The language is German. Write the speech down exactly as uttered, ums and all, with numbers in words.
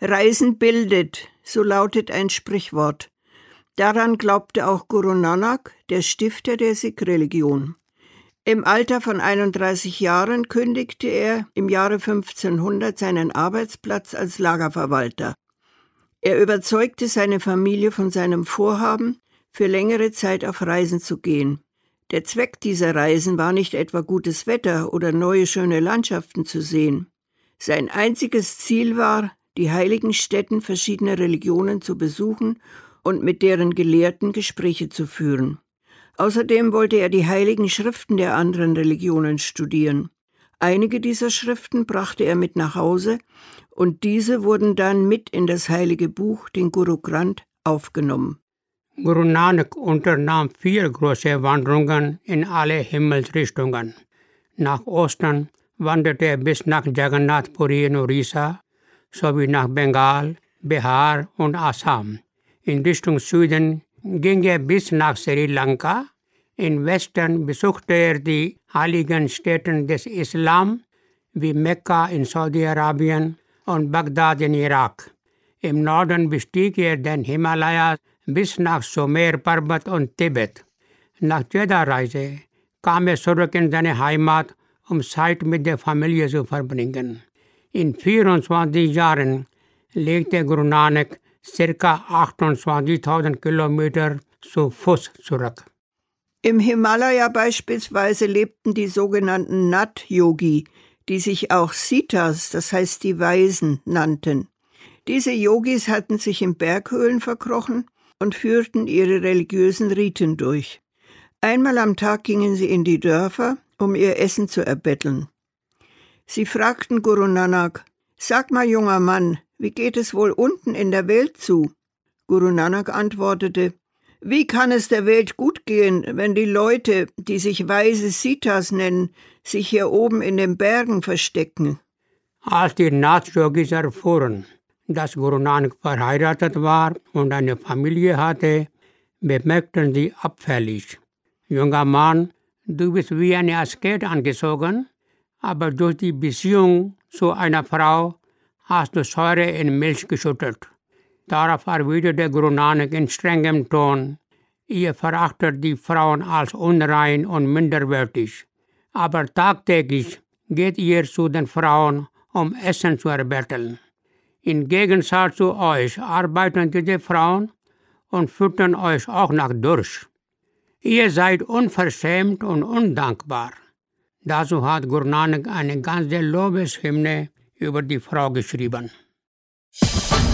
Reisen bildet, so lautet ein Sprichwort. Daran glaubte auch Guru Nanak, der Stifter der Sikh-Religion. Im Alter von einunddreißig Jahren kündigte er im Jahre fünfzehnhundert seinen Arbeitsplatz als Lagerverwalter. Er überzeugte seine Familie von seinem Vorhaben, für längere Zeit auf Reisen zu gehen. Der Zweck dieser Reisen war nicht etwa gutes Wetter oder neue schöne Landschaften zu sehen. Sein einziges Ziel war, die heiligen Stätten verschiedener Religionen zu besuchen und mit deren Gelehrten Gespräche zu führen. Außerdem wollte er die heiligen Schriften der anderen Religionen studieren. Einige dieser Schriften brachte er mit nach Hause und diese wurden dann mit in das heilige Buch, den Guru Granth, aufgenommen. Guru Nanak unternahm vier große Wanderungen in alle Himmelsrichtungen. Nach Osten wanderte er bis nach Jagannath Puri in Orissa, sowie nach Bengal, Bihar und Assam. In Richtung Süden ging er bis nach Sri Lanka. Im Westen besuchte er die heiligen Stätten des Islam, wie Mekka in Saudi-Arabien und Bagdad in Irak. Im Norden bestieg er den Himalaya bis nach Sumer Parbat und Tibet. Nach jeder Reise kam er zurück in seine Heimat, um Zeit mit der Familie zu verbringen. In vierundzwanzig Jahren legte Guru Nanak ca. achtundzwanzigtausend Kilometer zu Fuß zurück. Im Himalaya beispielsweise lebten die sogenannten Nat-Yogi, die sich auch Siddhas, das heißt die Weisen, nannten. Diese Yogis hatten sich in Berghöhlen verkrochen und führten ihre religiösen Riten durch. Einmal am Tag gingen sie in die Dörfer, um ihr Essen zu erbetteln. Sie fragten Guru Nanak: »Sag mal, junger Mann, wie geht es wohl unten in der Welt zu?« Guru Nanak antwortete: »Wie kann es der Welt gut gehen, wenn die Leute, die sich weise Siddhas nennen, sich hier oben in den Bergen verstecken?« Als die Nath-Yogis erfuhren, dass Guru Nanak verheiratet war und eine Familie hatte, bemerkten sie abfällig: »Junger Mann, du bist wie eine Asket angezogen, aber durch die Beziehung zu einer Frau hast du Säure in Milch geschüttet.« Darauf erwiderte Guru Nanak in strengem Ton: »Ihr verachtet die Frauen als unrein und minderwertig, aber tagtäglich geht ihr zu den Frauen, um Essen zu erbetteln. Im Gegensatz zu euch arbeiten diese Frauen und füttern euch auch nach Durst. Ihr seid unverschämt und undankbar.« Dazu hat Guru Nanak eine ganze Lobeshymne über die Frau geschrieben.